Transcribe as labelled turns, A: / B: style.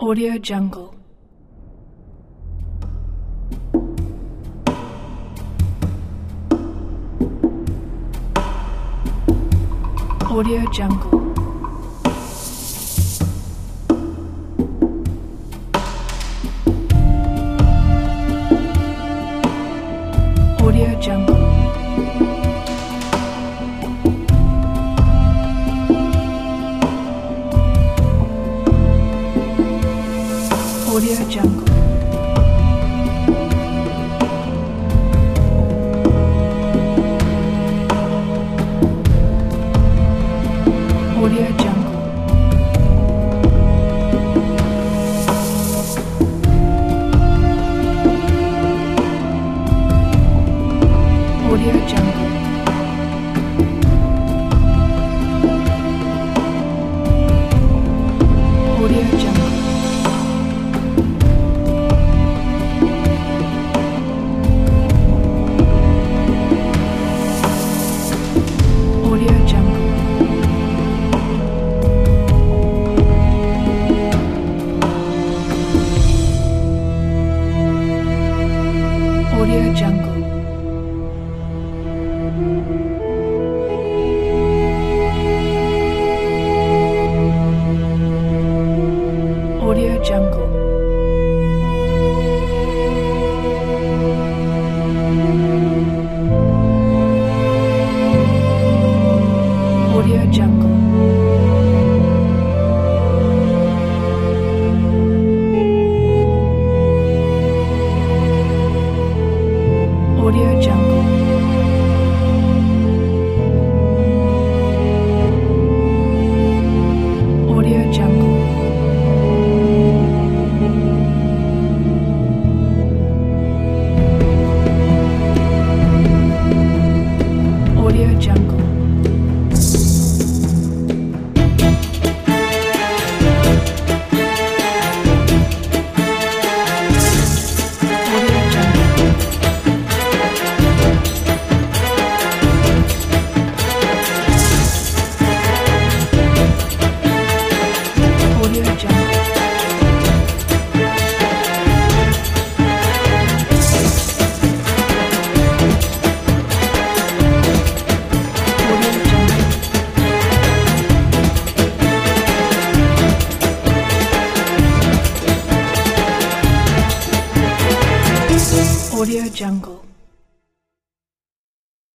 A: Audio Jungle. Audio Jungle. Audio Jungle. Audio Jungle. Audio Jungle. Audio Jungle. Audio Jungle. Audio Jungle. Audio Jungle. Audio Jungle. Audio Jungle. Audio Jungle. Audio Jungle. Audio Jungle. Audio Jungle. Audio Jungle.